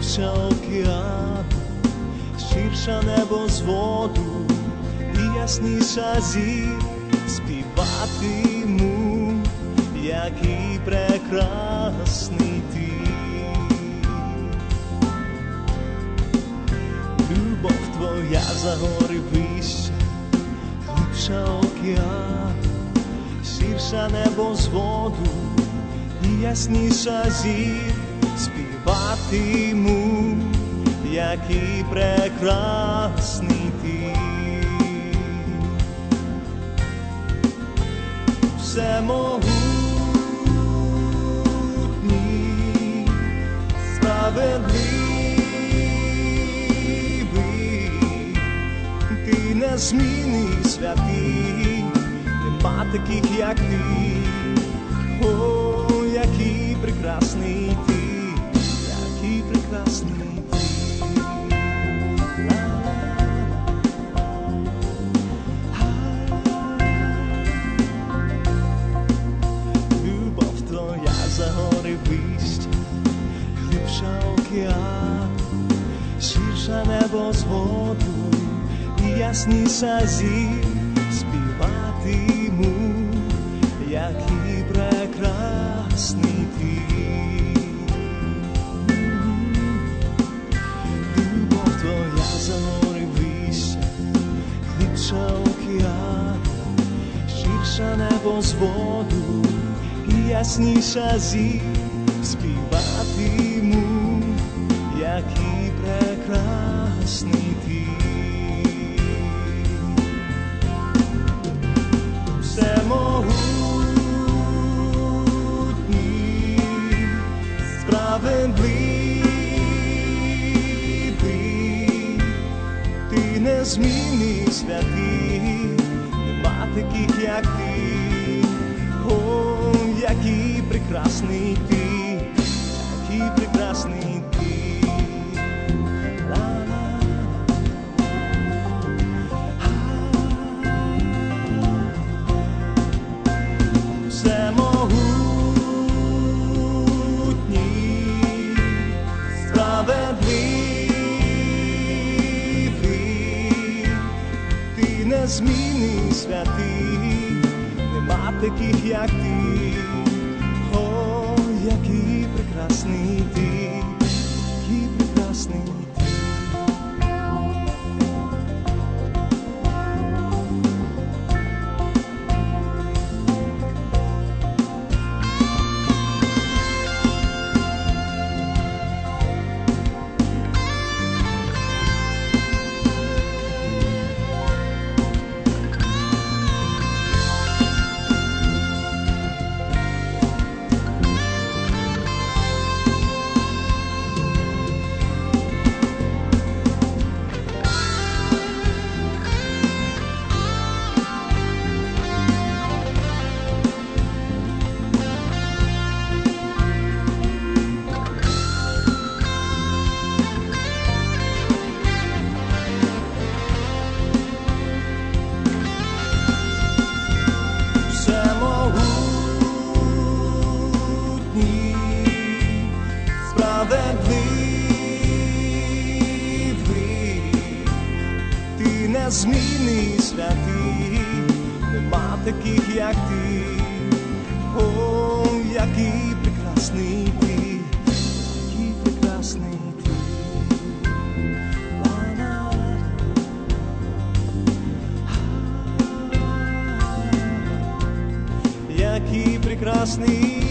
глибша океану, ширша небо з воду і ясніша зір, співатиму, який прекрасний ти. Любов твоя за гори вища, глибша океану, ширша небо з воду і ясніша зір, співатиму, який прекрасний ти. Всемогутній, справедливий, ти незмінний, святий, нема таких, як ти. О, який прекрасний ти, який прекрасний ти. Любов твоя за гори вища, глибша океану, ширша небо з воду і ясніша зір, співатиму, який прекрасний ти. Любов твоя за гори вища, глибша океану, ширша небо з воду і ясніша зір, співатиму, який прекрасний ти. Всемогутній, справедливий, ти незмінний, святий, нема таких, як ти. О, який прекрасний ти, який прекрасний ти. Всемогутній, справедливий, ти незмінний, святий, нема таких, як ти. О, який прекрасний ти, який прекрасний ти. Справедливий, ти незмінний, святий, нема таких, як ти. О, який прекрасний ти, який прекрасний ти. Який прекрасний